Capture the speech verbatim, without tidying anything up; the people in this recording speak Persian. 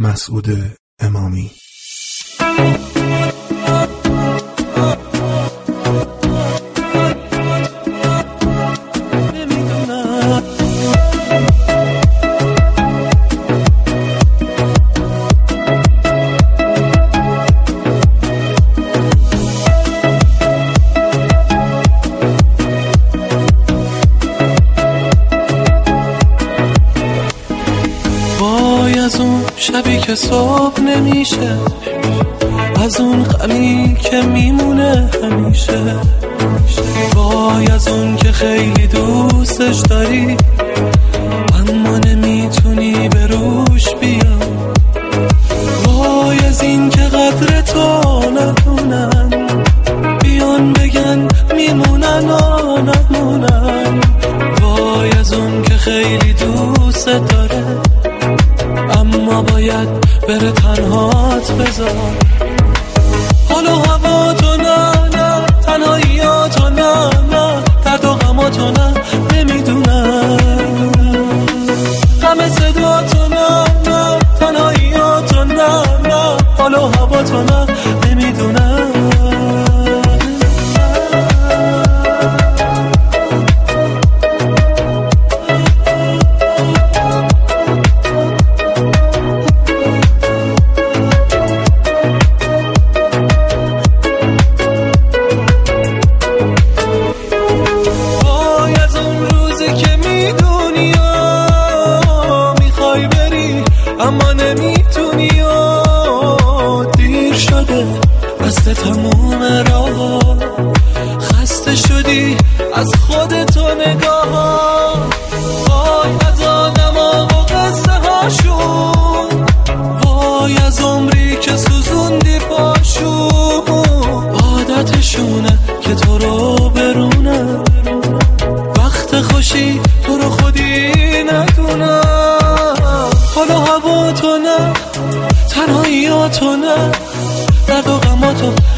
مسعود امامی. از اون شبی که صبح نمیشه، از اون غمی که میمونه همیشه، وای از اون که خیلی دوستش داری اما نمیتونی به روش بیا، وای از این که قدر تو ندونن بیان بگن میمونن و نمونن، وای از اون که خیلی دوست داره اما باید بره تنهات بذار. حالا هوا تو نه نه، تنهاییاتو نه نه، درد و غماتو نه نمیدونم، غم صداتو نه نه، تنهاییاتو نه نه، حالا هوا تو نه نمیدونم. اما نمیتونی و دیر شده بسته تموم راه، خسته شدی از خودتو نگاه، وای از آدم ها و قصه هاشون، وای از عمری که سوزوندی پاشون، عادتشونه که تو رو برونه، وقت خوشی تو رو خودی ندونه، حالا هوا تو نه، تنهاییاتو نه، درد و غماتو